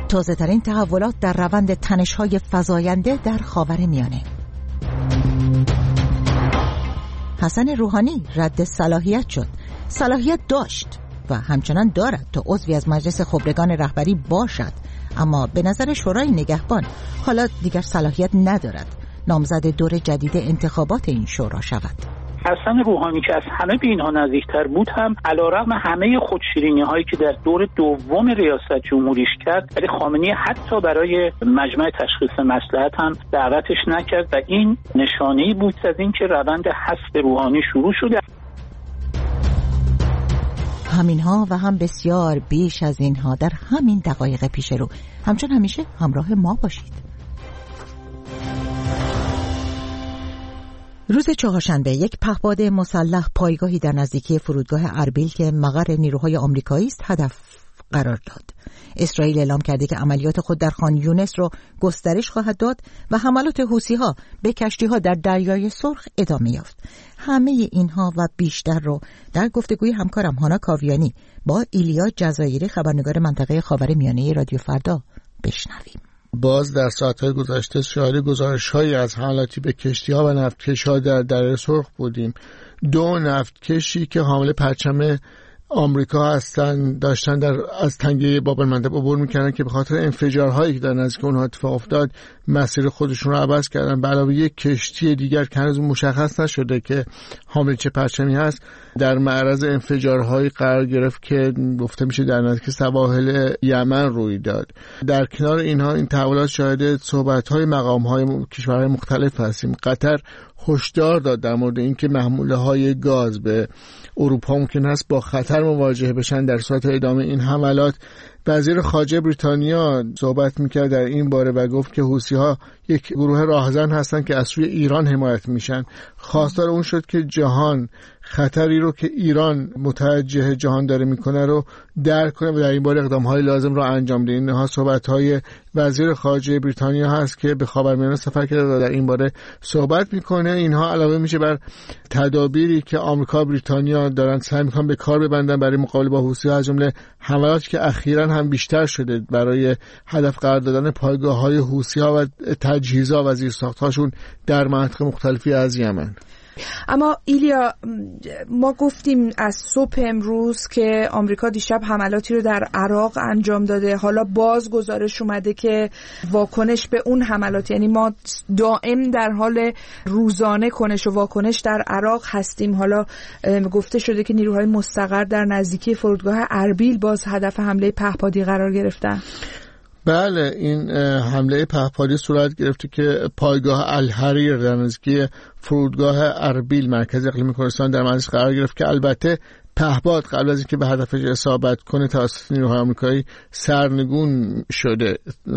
تازه‌ترین تحولات در روند تنش‌های فزاینده در خاورمیانه. حسن روحانی رد صلاحیت شد. صلاحیت داشت و همچنان دارد تا عضوی از مجلس خبرگان رهبری باشد، اما به نظر شورای نگهبان حالا دیگر صلاحیت ندارد نامزد دور جدید انتخابات این شورا شود. حسن روحانی که از همه به اینها نزدیکتر بود هم علیرغم همه خودشیرینی هایی که در دور دوم ریاست جمهوریش کرد، ولی خامنه‌ای حتی برای مجمع تشخیص مصلحت هم دعوتش نکرد و این نشانه‌ای بود از اینکه روند حذف روحانی شروع شده. همینها و هم بسیار بیش از اینها در همین دقایق پیش رو. همچون همیشه همراه ما باشید. روز چهارشنبه یک پهپاد مسلح پایگاهی در نزدیکی فرودگاه اربیل که مقر نیروهای آمریکایی است هدف قرار داد. اسرائیل اعلام کرده که عملیات خود در خان یونس رو گسترش خواهد داد و حملات حوثی‌ها به کشتی‌ها در دریای سرخ ادامه یافت. همه اینها و بیشتر رو در گفتگوی همکارم هانا کاویانی با ایلیا جزایری خبرنگار منطقه خاورمیانه رادیو فردا بشنویم. باز در ساعت‌های گذشته شاهد گزارش‌هایی از حملاتی به کشتی‌ها و نفتکش‌ها در دریای سرخ بودیم. 2 نفتکشی که حامل پرچم آمریکا هستن داشتن از تنگه باب المندب عبور میکردن که به خاطر انفجارهایی که در نزدیک اونها اتفاق افتاد مسیر خودشون رو عوض کردن. به علاوه یک کشتی دیگر که هنوز مشخص نشده که حامل چه پرچمی هست در معرض انفجارهایی قرار گرفت که گفته میشه در نزدیک سواحل یمن روی داد. در کنار اینها این تحولات شاهد صحبت‌های مقام‌های کشورهای مختلف هستیم. قطر هشدار داد در مورد اینکه محموله‌های گاز به اروپا ممکن است با خطر مواجه بشن در صورت ادامه این حملات. وزیر خارجه بریتانیا صحبت میکرد در این باره و گفت که حوثی‌ها یک گروه راهزن هستن که از سوی ایران حمایت میشن. خواستار اون شد که جهان خطری رو که ایران متوجه جهان داره میکنه رو درک کنه و در این باره اقدام‌های لازم رو انجام بده. اینها صحبت‌های وزیر خارجه بریتانیا هست که به خاورمیانه سفر کرده و در این باره صحبت میکنه. اینها علاوه میشه بر تدابیری که آمریکا و بریتانیا دارن سعی میکنن به کار ببندن برای مقابله با حوثی‌ها، از جمله حملاتی که اخیراً هم بیشتر شده برای هدف قرار دادن پایگاه‌های حوثی‌ها و تجهیزات و زیرساخت‌هاشون در مناطق مختلفی از یمن. اما ایلیا، ما گفتیم از صبح امروز که آمریکا دیشب حملاتی رو در عراق انجام داده. حالا باز گزارش اومده که واکنش به اون حملات، یعنی ما دائم در حال روزانه کنش و واکنش در عراق هستیم. حالا گفته شده که نیروهای مستقر در نزدیکی فرودگاه اربیل باز هدف حمله پهپادی قرار گرفتن. بله، این حمله پهپادی صورت گرفته که پایگاه الحریر در نزدیکی فرودگاه اربیل مرکز اقلیمی کردستان در منزل قرار گرفت که البته پهپاد قبل از اینکه به هدفش اصابت کنه توسط نیروهای آمریکایی سرنگون شده.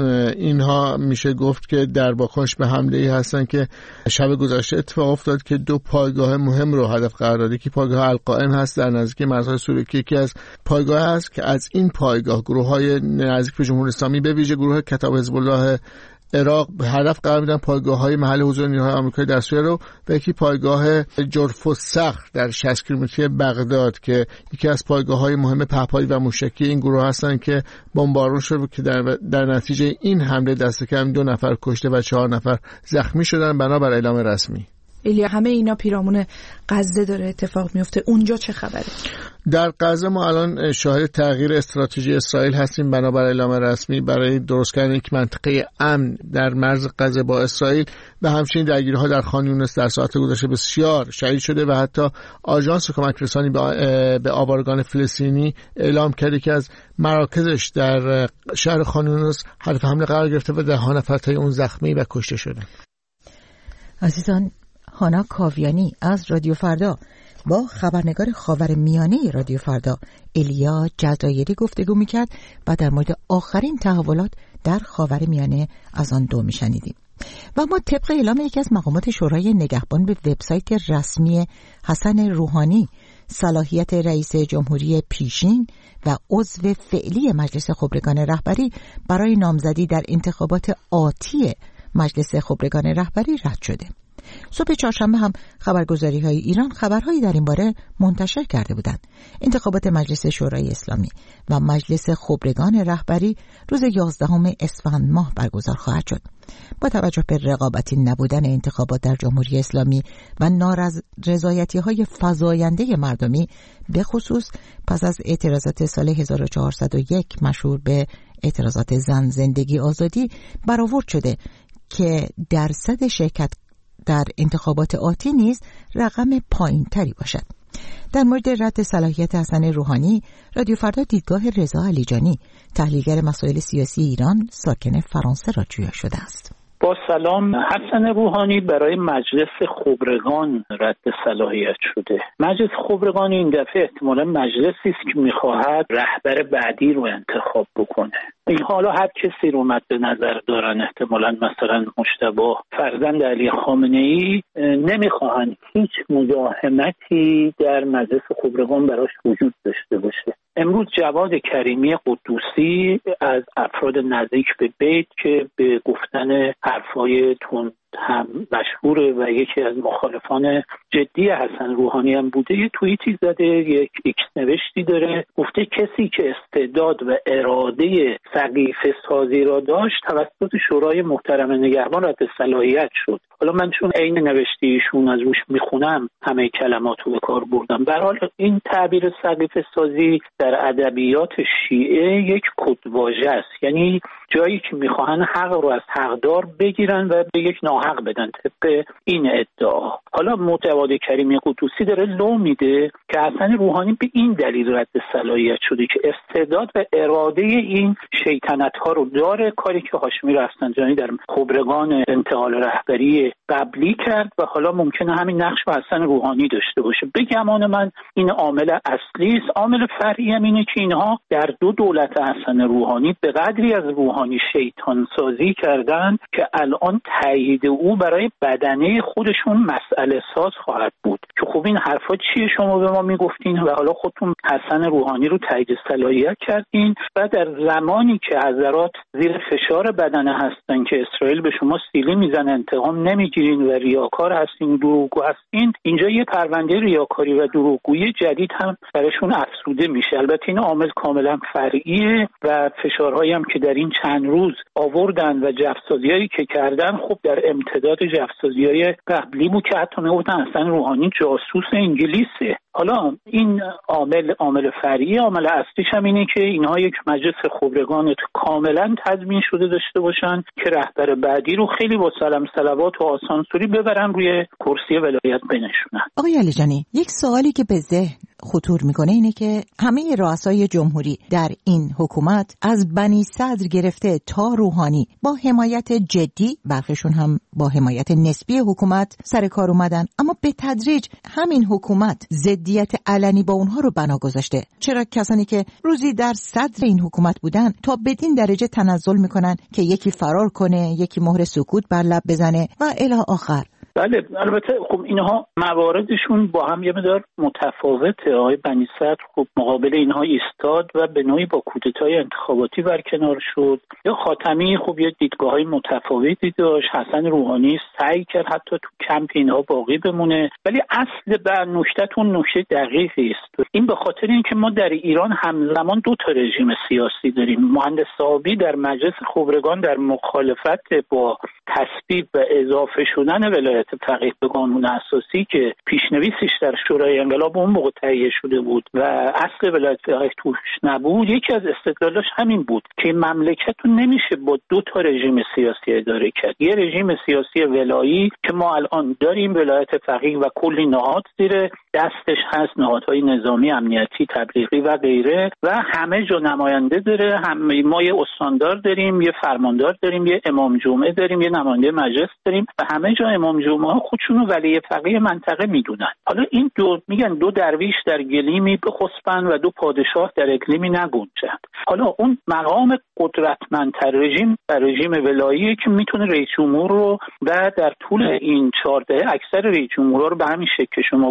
اینها میشه گفت که در واکنش به حمله‌ای هستن که شب گذشته اتفاق افتاد که 2 پایگاه مهم رو هدف قرار داده که پایگاه القائم هست در نزدیکی مرزهای سوریه که یکی از پایگاه هست که از این پایگاه گروه‌های نزدیک به جمهوری اسلامی به ویژه گروه کتاب حزب الله عراق به هدف قرار میدن پایگاه‌های محل حضور نیروهای آمریکایی در سوریه رو و یکی پایگاه جرف الصخر در 60 کیلومتری بغداد که یکی از پایگاه‌های مهم پهپادی و موشکی این گروه هستن که بمبارون شد که در نتیجه این حمله دست کم 2 نفر کشته و 4 نفر زخمی شدن بنابر اعلام رسمی. ایلیا، همه اینا پیرامون غزه داره اتفاق میفته. اونجا چه خبره؟ در غزه ما الان شاهد تغییر استراتژی اسرائیل هستیم بنابر اعلام رسمی برای درست کردن یک منطقه امن در مرز غزه با اسرائیل و همچنین درگیری‌ها در خان یونس در ساعات گذشته بسیار شدید شده و حتی آژانس کمک رسانی به آوارگان فلسطینی اعلام کرده که از مراکزش در شهر خان یونس هدف حمله قرار گرفته و 10 نفر اون زخمی و کشته شدند. عزیزان، هانا کاویانی از رادیو فردا با خبرنگار خاورمیانه رادیو فردا ایلیا جزایری گفتگو میکرد و در مورد آخرین تحولات در خاورمیانه از آن 2 میشنیدیم. و ما طبق اعلام یکی از مقامات شورای نگهبان به وبسایت رسمی حسن روحانی صلاحیت رئیس جمهوری پیشین و عضو فعلی مجلس خبرگان رهبری برای نامزدی در انتخابات آتی مجلس خبرگان رهبری رد شده. صبح چهارشنبه هم خبرگزاری‌های ایران خبرهایی در این باره منتشر کرده بودند. انتخابات مجلس شورای اسلامی و مجلس خبرگان رهبری روز 11 اسفند ماه برگزار خواهد شد. با توجه به رقابتی نبودن انتخابات در جمهوری اسلامی و نارضایتی‌های فزاینده مردمی، به خصوص پس از اعتراضات سال 1401 مشهور به اعتراضات زن زندگی آزادی، برآورد شده که درصد شرکت در انتخابات آتی نیز رقم پایین‌تری باشد. در مورد رد صلاحیت حسن روحانی، رادیو فردا دیدگاه رضا علیجانی، تحلیلگر مسائل سیاسی ایران ساکن فرانسه را جویا شده است. با سلام. حسن روحانی برای مجلس خبرگان رد صلاحیت شده. مجلس خبرگان این دفعه احتمالاً مجلسی است که می‌خواهد رهبر بعدی رو انتخاب بکنه. این حالا هر کسی رو مد نظر دارن، احتمالاً مثلا مجتبی فرزند علی خامنه‌ای نمیخواهند هیچ مزاحمتی در مجلس خبرگان براش وجود داشته باشه. امروز جواد کریمی قدوسی از افراد نزدیک به بیت که به گفتن حرفای تند هم مشهوره و یکی از مخالفان جدی حسن روحانی هم بوده، یه توییتی زده، یک ایکس نوشتی داره، گفته کسی که استعداد و اراده سقیفه سازی را داشت توسط شورای محترم نگهبان رد صلاحیت شد. حالا من چون عین نوشته ایشون از روش میخونم همه کلماتو به کار بردم. به هر حال این تعبیر سقیفه سازی در ادبیات شیعه یک کدواژه است، یعنی جایی که میخواهن حق رو از حقدار بگیرن و به یک ناحق بدن طبق این ادعا. حالا جواد کریمی قدوسی داره لو میده که حسن روحانی به این دلیل رد صلاحیت شده که استعداد و اراده این شیطنت ها رو داره، کاری که هاشمی رفسنجانی در خبرگان انتقال رهبری قبلی کرد و حالا ممکنه همین نقش رو حسن روحانی داشته باشه. به گمان من این عامل اصلی است. عامل فرعی هم اینه که اینها در دو دولت حسن روحانی به قدری از روحانی شیطان سازی کردن که الان تایید او برای بدنه خودشون مسئله ساز خواهد بود که خب این حرفا چیه شما به ما میگفتین و حالا خودتون حسن روحانی رو تایید صلاحیت کردین و در زمانی که حضرات زیر فشار بدنه هستن که اسرائیل به شما سیلی میزنه انتقام نمیگیرین و ریاکار هستین، دروغگو هستین، اینجا یه پرونده ریاکاری و دروغگویی جدید هم براشون افزوده میشه. البته این عامل کاملا فرعیه و فشارهایی هم که در این چند روز آوردن و جفسازیایی که کردن خب در امتداد جفسازیای قبلی بود که حتی میگفتن حسن روحانی جاسوس انگلیسه. حالا این عامل فرعی، عامل اصلیش هم اینه که اینها یک مجلس خبرگان کاملا تضمین شده داشته باشن که رهبر بعدی رو خیلی با سلام صلوات و آسانسوری ببرن روی کرسی ولایت بنشونن. آقای علیجانی، یک سوالی که به ذهن خطور میکنه اینه که همه رؤسای جمهوری در این حکومت از بنی صدر گرفته تا روحانی با حمایت جدی، برخیشون هم با حمایت نسبی حکومت سر کار اومدن، اما به تدریج همین حکومت ضدیت علنی با اونها رو بنا گذاشته. چرا کسانی که روزی در صدر این حکومت بودن تا بدین درجه تنزل میکنن که یکی فرار کنه، یکی مهر سکوت بر لب بزنه و الی آخر؟ بله، البته خب اینها مواردشون با هم یه مقدار متفاوته. آقای بنی صدر خب مقابل اینها ایستاد و به نوعی با کودتای انتخاباتی برکنار شد. یا خاتمی خب یه دیدگاه‌های متفاوتی داشت. حسن روحانی سعی کرد حتی تو کمپ اینها باقی بمونه، ولی اصل بر نکته‌تون نکته دقیقی است. این به خاطر اینکه ما در ایران همزمان دو تا رژیم سیاسی داریم. مهندس صاحبی در مجلس خبرگان در مخالفت با تصویب و اضافه شدن ولایت فقیه به قانون اساسی که پیشنویسش در شورای انقلاب اون موقع تهیه شده بود و اصل ولایت فقیه توش نبود، یکی از استدلالاش همین بود که مملکت رو نمیشه با دو تا رژیم سیاسی اداره کرد. یه رژیم سیاسی ولایی که ما الان داریم، ولایت فقیه و کلی نهاد زیر دستش هست، نهادهای نظامی، امنیتی، تبلیغی و غیره، و همه جا نماینده داره. ما یه استاندار داریم، یه فرماندار داریم، یه امام جمعه داریم، یه نماینده مجلس داریم و همه جا امام جمعه خودشونو ولی فقیه منطقه میدونن. حالا این میگن دو درویش در گلیمی بخسبن و دو پادشاه در اقلیمی نگنجند. حالا اون مقام قدرتمندتر رژیم ولاییه که میتونه رئیس جمهور رو و در طول این 14 اکثر رئیس جمهورها رو به همین شکل که شما گفتین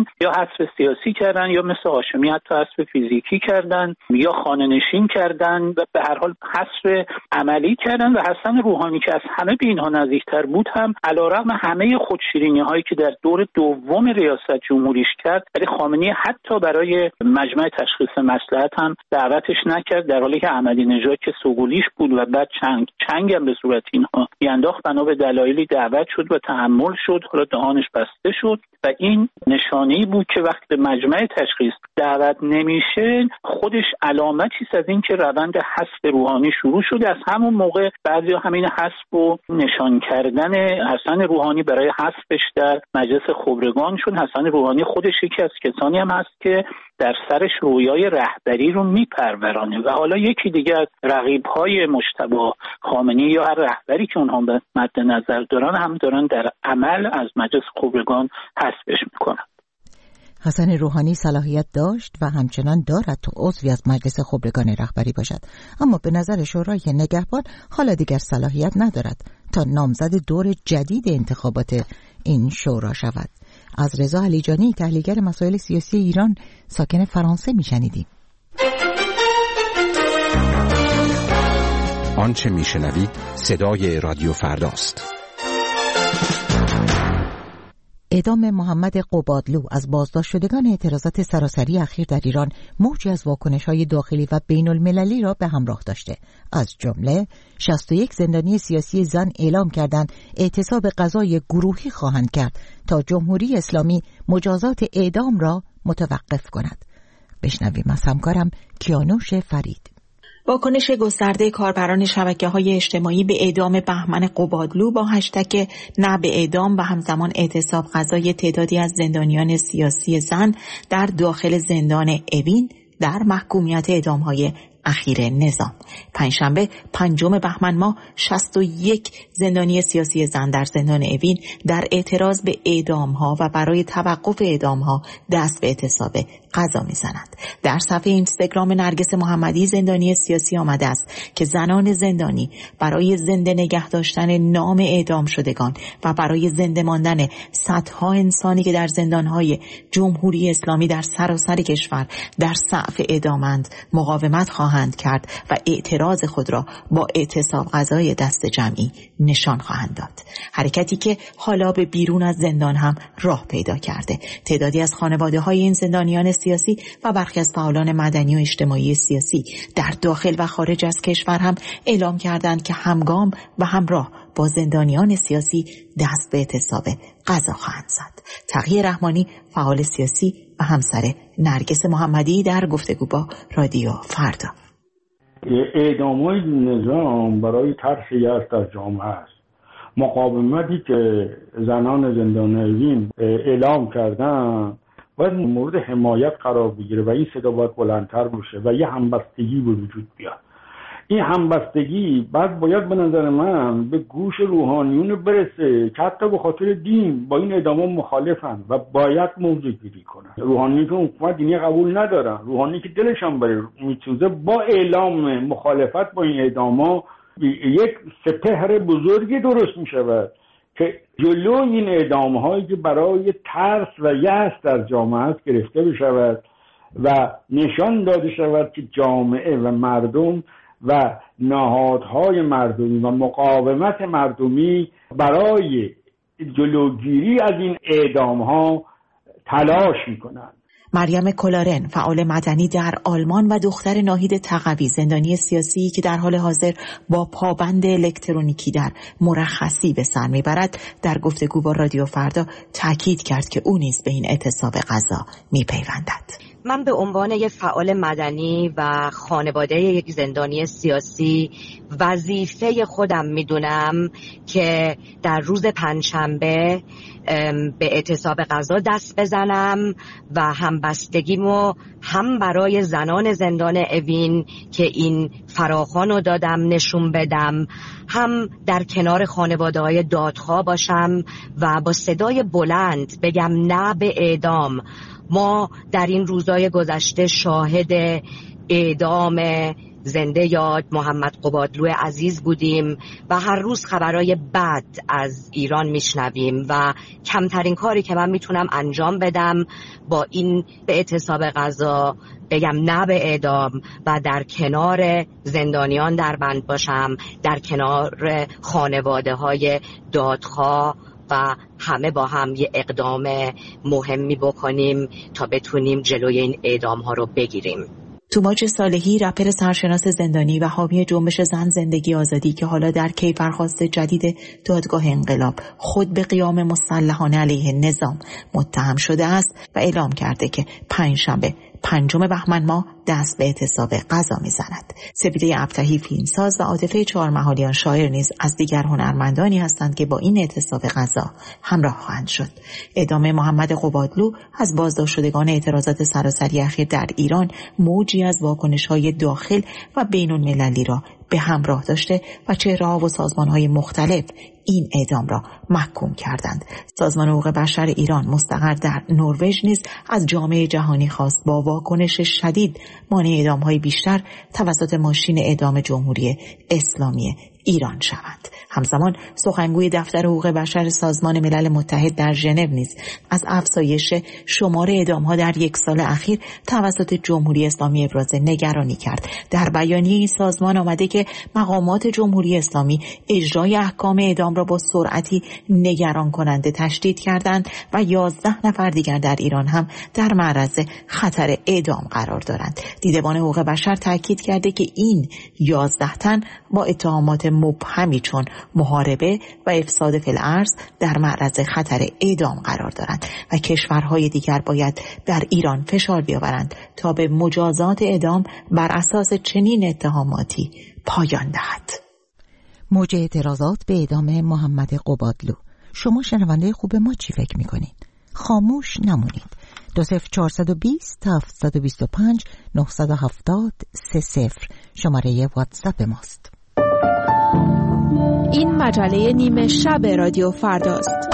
یا حذف سیاسی کردن یا مثل هاشمی حتی حذف فیزیکی کردن یا خانه‌نشین کردن و به هر حال حذف عملی کردن. و حسن روحانی که از همه به اینها نزدیکتر بود هم علیرغم همه خودشیرینی‌هایی که در دور دوم ریاست جمهوریش کرد، ولی خامنه‌ای حتی برای مجمع تشخیص مصلحت هم دعوتش نکرد، در حالی که احمدی نژاد که سوگلیش بود و بعد چنگ هم به صورت اینها بیانداخت، بنا به دلایلی دعوت شد و تحمل شد، حالا دهانش بسته شد. و این نشانه‌ای بود که وقتی به مجمع تشخیص دعوت نمیشه، خودش علامتی است از این که روند حذف روحانی شروع شده. از همون موقع بعضیا همین حذف و نشان کردن حسن روحانی برای حذفش در مجلس خبرگان، چون حسن روحانی خودش یکی از کسانی هم هست که در سرش رویای رهبری رو میپرورانه و حالا یکی دیگه از رقیب‌های مجتبی خامنه‌ای یا هر رهبری که اونها به مد نظر دارن هم دارن در عمل از مجلس خبرگان حذفش میکنن. حسن روحانی صلاحیت داشت و همچنان دارد تا عضوی از مجلس خبرگان رهبری باشد، اما به نظر شورای نگهبان حالا دیگر صلاحیت ندارد تا نامزد دور جدید انتخابات این شورا شود. از رضا علیجانی، تحلیلگر مسائل سیاسی ایران ساکن فرانسه میشنیدیم. آنچه میشنوید صدای رادیو فرداست. اعدام محمد قبادلو از بازداشت شدگان اعتراضات سراسری اخیر در ایران موجی از واکنش‌های داخلی و بین‌المللی را به همراه داشته. از جمله 61 زندانی سیاسی زن اعلام کردند اعتصاب غذای گروهی خواهند کرد تا جمهوری اسلامی مجازات اعدام را متوقف کند. بشنویم از همکارم کیانوش فرید. واکنش گسترده کاربران شبکه‌های اجتماعی به اعدام بهمن قبادلو با هشتگ نه به اعدام و همزمان اعتصاب غذای تعدادی از زندانیان سیاسی زن در داخل زندان اوین در محکومیت اعدام‌های اخیر نظام. پنجشنبه 5 بهمن ماه 61 زندانی سیاسی زن در زندان اوین در اعتراض به اعدام‌ها و برای توقف اعدام‌ها دست به اعتصاب غذا می‌زنند. در صفحه اینستاگرام نرگس محمدی زندانی سیاسی آمده است که زنان زندانی برای زنده نگه داشتن نام اعدام شدگان و برای زنده ماندن صدها انسانی که در زندان‌های جمهوری اسلامی در سراسر کشور در صف اعدامند مقاومت خواهند کرد و اعتراض خود را با اعتصاب غذای دست جمعی نشان خواهند داد. حرکتی که حالا به بیرون از زندان هم راه پیدا کرده. تعدادی از خانواده‌های این زندانیان سیاسی و برخی از فعالان مدنی و اجتماعی سیاسی در داخل و خارج از کشور هم اعلام کردند که همگام و همراه با زندانیان سیاسی دست به اعتصاب غذا خواهند زد. تقی رحمانی، فعال سیاسی و همسر نرگس محمدی، در گفتگو با رادیو فردا. اعدام‌های نظام برای طرح یأس در جامعه است. مقاومتی که زنان زندان اوین اعلام کردن باید مورد حمایت قرار بگیره و این صدا باید بلندتر بشه و یه همبستگی به وجود بیاد. این همبستگی باید به نظر من به گوش روحانیون برسه که حتی به خاطر دین با این اعدام‌ها مخالفن و باید موضع گیری کنن. روحانیون که حکومت دینی قبول ندارن، روحانی که دلشان برای میسوزه، با اعلام مخالفت با این اعدام‌ها یک سپهر بزرگی درست می‌شود که جلو این اعدام‌هایی که برای ترس و یأس در جامعه است گرفته بشود و نشان داده شود که جامعه و مردم و نهادهای مردمی و مقاومت مردمی برای جلوگیری از این اعدام‌ها تلاش می‌کنند. مریم کلارن، فعال مدنی در آلمان و دختر ناهید تقوی، زندانی سیاسی که در حال حاضر با پابند الکترونیکی در مرخصی به سر میبرد، در گفتگو با رادیو فردا تاکید کرد که او نیز به این اعتصاب غذا میپیوندد. من به عنوان یک فعال مدنی و خانواده یک زندانی سیاسی وظیفه خودم میدونم که در روز پنجشنبه به اعتصاب غذا دست بزنم و همبستگیمو هم برای زنان زندان اوین که این فراخوانو دادم نشون بدم، هم در کنار خانواده‌های دادخواه باشم و با صدای بلند بگم نه به اعدام. ما در این روزهای گذشته شاهد اعدام زنده یاد محمد قبادلو عزیز بودیم و هر روز خبرهای بد از ایران میشنویم و کمترین کاری که من میتونم انجام بدم با این به اعتصاب غذا بگم نه به اعدام و در کنار زندانیان در بند باشم، در کنار خانواده های دادخواه و همه با هم یه اقدام مهمی بکنیم تا بتونیم جلوی این اعدام ها رو بگیریم. توماج صالحی، رپر سرشناس زندانی و حامی جنبش زن زندگی آزادی که حالا در کیفرخواست جدید دادگاه انقلاب خود به قیام مسلحانه علیه نظام متهم شده است و اعلام کرده که پنجشنبه 5 بهمن ماه دست به اعتصاب غذا می‌زند. سپیده ابتهی فیلمساز و عاطفه چهارمحالیان شاعر نیز از دیگر هنرمندانی هستند که با این اعتصاب غذا همراه خواهند شد. اعدام محمد قبادلو از بازداشت شدگان اعتراضات سراسری اخیر در ایران موجی از واکنش‌های داخل و بین‌المللی را به همراه داشته و چهره‌ها و سازمان‌های مختلف این اعدام را محکوم کردند. سازمان حقوق بشر ایران مستقر در نروژ نیز از جامعه جهانی خواست با واکنش شدید مانع اعدام‌های بیشتر توسط ماشین اعدام جمهوری اسلامی ایران شوند. همزمان سخنگوی دفتر حقوق بشر سازمان ملل متحد در ژنو نیز از افزایش شمار اعدام‌ها در 1 سال اخیر توسط جمهوری اسلامی ابراز نگرانی کرد. در بیانیه این سازمان آمده که مقامات جمهوری اسلامی اجرای احکام اعدام را با سرعتی نگران کننده تشدید کردند و 11 نفر دیگر در ایران هم در معرض خطر اعدام قرار دارند. دیدبان حقوق بشر تاکید کرده که این 11 تن با اتهامات مبهمی چون محاربه و افساد فی الارض در معرض خطر اعدام قرار دارند و کشورهای دیگر باید در ایران فشار بیاورند تا به مجازات اعدام بر اساس چنین اتهاماتی پایان دهد. موج اعتراضات به اعدام محمد قبادلو. شما شنونده خوب ما چی فکر میکنید؟ خاموش نمونید. 20420 725 970 30 شماره واتساپ ماست. این مجله نیمه شب رادیو فرداست.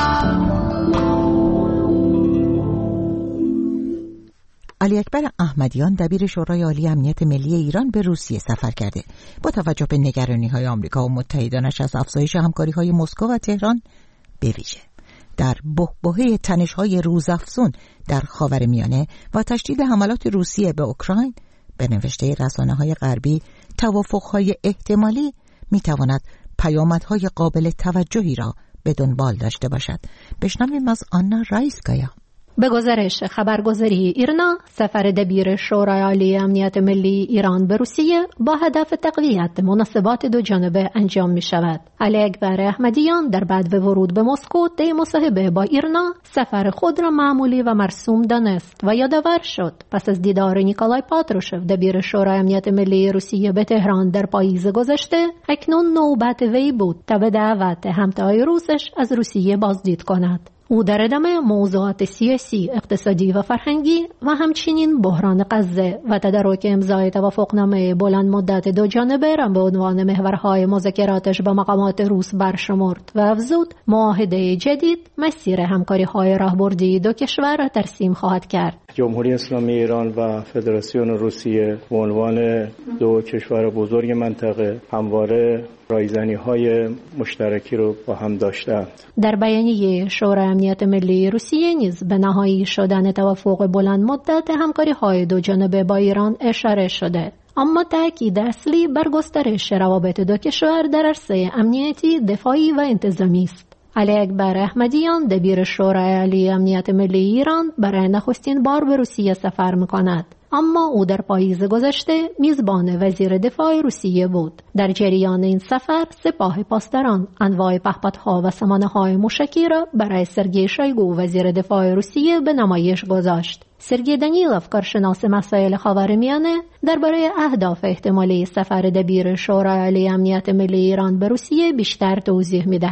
علی اکبر احمدیان دبیر شورای عالی امنیت ملی ایران به روسیه سفر کرده. با توجه به نگرانی‌های آمریکا و متحدانش از افزایش همکاری‌های مسکو و تهران به ویژه در بحبوحه تنش‌های روزافزون در خاورمیانه و تشدید حملات روسیه به اوکراین، به نوشته رسانه‌های غربی توافق‌های احتمالی می‌تواند پیامدهای قابل توجهی را به دنبال داشته باشد. بشنویم از آنا رایسکایا. به گزارش خبرگزاری ایرنا، سفر دبیر شورای عالی امنیت ملی ایران به روسیه با هدف تقویت مناسبات دو جانبه انجام می شود. علی اکبر احمدیان در بعد ورود به مسکو طی مصاحبه با ایرنا سفر خود را معمولی و مرسوم دانست و یادآور شد پس از دیدار نیکولای پاتروشف دبیر شورای امنیت ملی روسیه به تهران در پاییز گذشته، اکنون نوبت وی بود تا به دعوت همتای روسش از روسیه بازدید کند. او در ادامه موضوعات سیاسی، اقتصادی و فرهنگی و همچنین بحران غزه و تدارک امضای توافقنامه بلند مدت دو جانبه را به عنوان محورهای مذاکراتش با مقامات روس برشمرد و افزود معاهده جدید مسیر همکاری‌های راهبردی دو کشور را ترسیم خواهد کرد. جمهوری اسلامی ایران و فدراسیون روسیه به عنوان دو کشور بزرگ منطقه همواره رایزنی‌های مشترکی رو با هم داشتند. در بیانیه شورای امنیت ملی روسیه نیز به نهایی شدن توافق بلند مدت همکاری‌های دو جانبه با ایران اشاره شده. اما تأکید اصلی بر گسترش روابط دو کشور در عرصه امنیتی، دفاعی و انتظامی است. علی اکبر احمدیان دبیر شورای عالی امنیت ملی ایران برای نخستین بار به روسیه سفر می‌کند. اما او در پاییز گذشته میزبان وزیر دفاع روسیه بود. در جریان این سفر سپاه پاسداران انواع پهپادها و سامانه‌های موشکی را برای سرگئی شویگو وزیر دفاع روسیه به نمایش گذاشت. سرگئی دانیلوف کارشناس مسائل خاورمیانه درباره اهداف احتمالی سفر دبیر شورای عالی امنیت ملی ایران به روسیه بیشتر توضیح می‌دهد.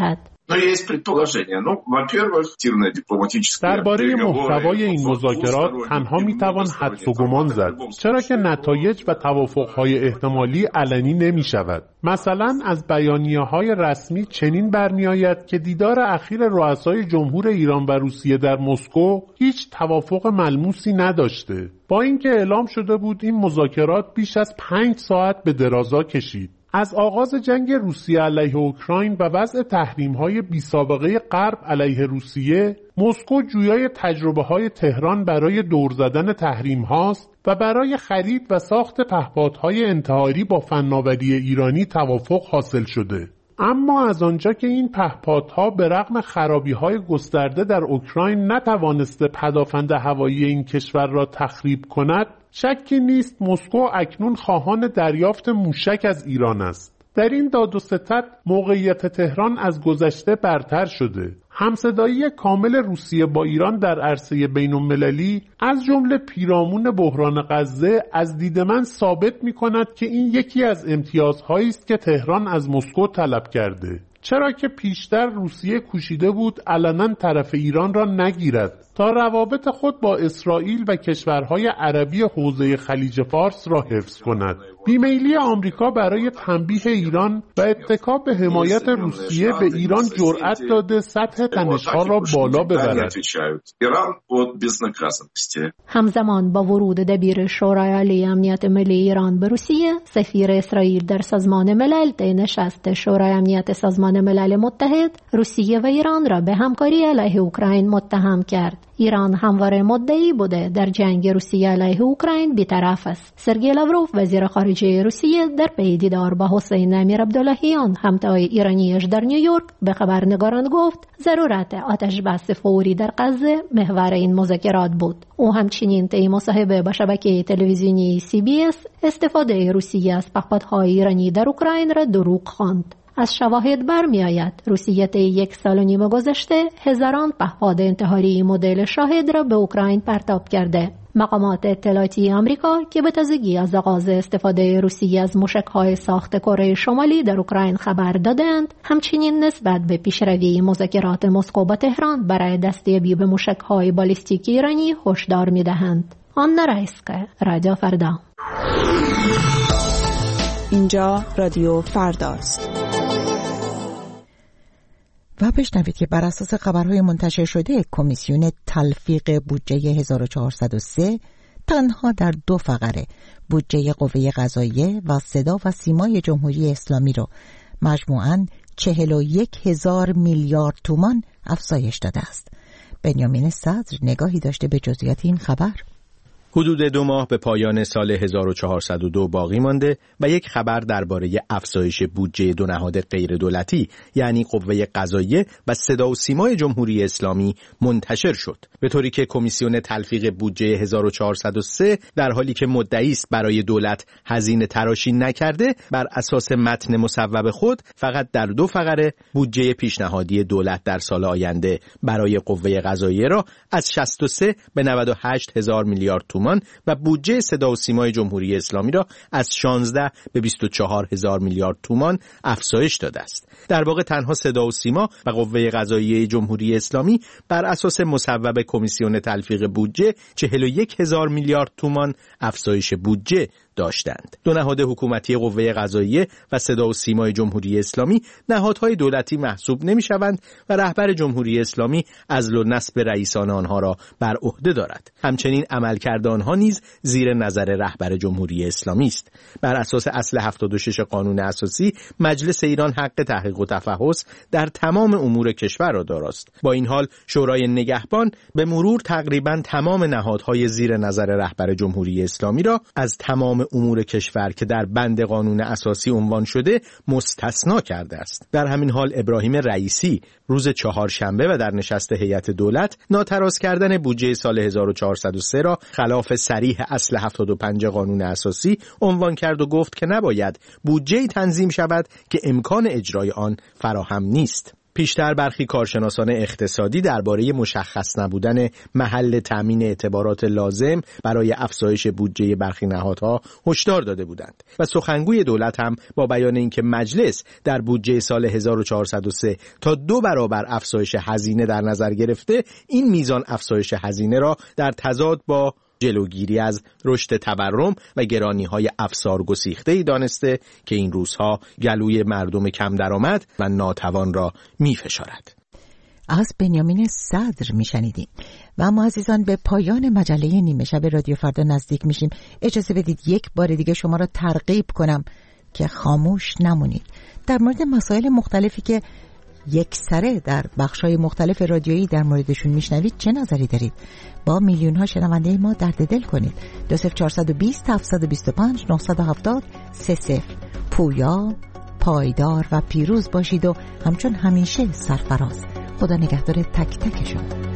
درباره محتوای این مذاکرات تنها میتوان حدس و گمان زد، چرا که نتایج و توافقهای احتمالی علنی نمی شود. مثلا از بیانیه‌های رسمی چنین برمی‌آید که دیدار اخیر رؤسای جمهور ایران و روسیه در مسکو هیچ توافق ملموسی نداشته، با اینکه اعلام شده بود این مذاکرات بیش از 5 ساعت به درازا کشید. از آغاز جنگ روسیه علیه اوکراین و وضع تحریم‌های بی‌سابقه غرب علیه روسیه، مسکو جویای تجربه‌های تهران برای دور زدن تحریم هاست و برای خرید و ساخت پهپادهای انتحاری با فناوری ایرانی توافق حاصل شده. اما از آنجا که این پهپادها به رغم خرابی‌های گسترده در اوکراین نتوانسته پدافند هوایی این کشور را تخریب کند، شکی نیست مسکو اکنون خواهان دریافت موشک از ایران است. در این داد و ستد موقعیت تهران از گذشته برتر شده. همصدایی کامل روسیه با ایران در عرصه بین‌المللی از جمله پیرامون بحران غزه از دید من ثابت می‌کند که این یکی از امتیازهایی است که تهران از مسکو طلب کرده، چرا که پیشتر روسیه کوشیده بود علنا طرف ایران را نگیرد تا روابط خود با اسرائیل و کشورهای عربی حوزه خلیج فارس را حفظ کند. بیمیلی آمریکا برای تنبیه ایران و اتکا به حمایت روسیه به ایران جرأت داده سطح تنش‌ها را بالا ببرد. همزمان با ورود دبیر شورای عالی امنیت ملی ایران به روسیه، سفیر اسرائیل در سازمان ملل طی نشست شورای امنیت سازمان ملل متحد روسیه و ایران را به همکاری علیه اوکراین متهم کرد. ایران همواره مدعی بوده در جنگ روسیه علیه اوکراین بی‌طرف است. سرگئی لاوروف وزیر خارجه روسیه در پی دیدار با حسین امیر عبداللهیان همتای ایرانیش در نیویورک به خبرنگاران گفت ضرورت آتش بس فوری در غزه محور این مذاکرات بود. او همچنین طی مصاحبه با شبکه تلویزیونی CBS استفاده روسیه از پهپادهای ایرانی در اوکراین را دروغ خواند. از شواهد برمی آید روسیه طی 1 سال و نیم گذشته هزاران پهپاد انتحاری مدل شاهد را به اوکراین پرتاب کرده. مقامات اطلاعاتی آمریکا که به تازگی از آغاز استفاده روسیه از موشک‌های ساخت کره شمالی در اوکراین خبر دادند، همچنین نسبت به پیشروی مذاکرات مسکو با تهران برای دستیابی به موشک‌های بالیستیک ایرانی هشدار می‌دهند. آنا رایسکا، رادیو فردا. اینجا رادیو فرداست. و بشنوید که بر اساس خبرهای منتشر شده کمیسیون تلفیق بودجه 1403 تنها در 2 فقره بودجه قوه قضاییه و صدا و سیمای جمهوری اسلامی رو مجموعاً 41,000 میلیارد تومان افزایش داده است. بنیامین صدر نگاهی داشته به جزئیات این خبر. حدود 2 ماه به پایان سال 1402 باقی مانده و یک خبر درباره افزایش بودجه 2 نهاد غیر دولتی یعنی قوه قضاییه و صدا و سیمای جمهوری اسلامی منتشر شد، به طوری که کمیسیون تلفیق بودجه 1403 در حالی که مدعی است برای دولت هزینه تراشی نکرده، بر اساس متن مصوب خود فقط در 2 فقره بودجه پیشنهادی دولت در سال آینده برای قوه قضاییه را از 63 به 98,000 میلیارد تومان و بودجه صدا و سیمای جمهوری اسلامی را از 16 به 24,000 میلیارد تومان افزایش داده است. در واقع تنها صدا و سیما و قوه قضاییه جمهوری اسلامی بر اساس مصوب کمیسیون تلفیق بودجه 41,000 میلیارد تومان افزایش بودجه داشتند. 2 نهاد حکومتی قوه قضاییه و صدا و سیمای جمهوری اسلامی نهادهای دولتی محسوب نمی‌شوند و رهبر جمهوری اسلامی عزل و نصب رئیسان آنها را بر عهده دارد. همچنین عملکرد آنها نیز زیر نظر رهبر جمهوری اسلامی است. بر اساس اصل 76 قانون اساسی مجلس ایران حق تحقیق و تفحص در تمام امور کشور را داراست. با این حال شورای نگهبان به مرور تقریباً تمام نهادهای زیر نظر رهبر جمهوری اسلامی را از تمام امور کشور که در بند قانون اساسی عنوان شده مستثنا کرده است. در همین حال ابراهیم رئیسی روز 4 شنبه و در نشست هیئت دولت ناتراز کردن بودجه سال 1403 را خلاف صریح اصل 75 قانون اساسی عنوان کرد و گفت که نباید بودجه تنظیم شود که امکان اجرای آن فراهم نیست. پیشتر برخی کارشناسان اقتصادی درباره مشخص نبودن محل تامین اعتبارات لازم برای افزایش بودجه برخی نهادها هشدار داده بودند و سخنگوی دولت هم با بیان اینکه مجلس در بودجه سال 1403 تا 2 برابر افزایش هزینه در نظر گرفته، این میزان افزایش هزینه را در تضاد با جلوگیری از رشد تورم و گرانی‌های افسار گسیخته‌ای دانسته که این روزها گلوی مردم کم درآمد و ناتوان را می‌فشارد. از بنیامین صدر میشنیدیم. و اما عزیزان به پایان مجله نیمه شب رادیو فردا نزدیک میشیم. اجازه بدید یک بار دیگه شما را ترغیب کنم که خاموش نمونید در مورد مسائل مختلفی که یک سره در بخش‌های مختلف رادیویی در موردشون میشنوید. چه نظری دارید؟ با میلیون ها شنونده ما درد دل کنید. 20420 725 970 30 پویا، پایدار و پیروز باشید و همچون همیشه سرفراز. خدا نگهدار تک تک شما.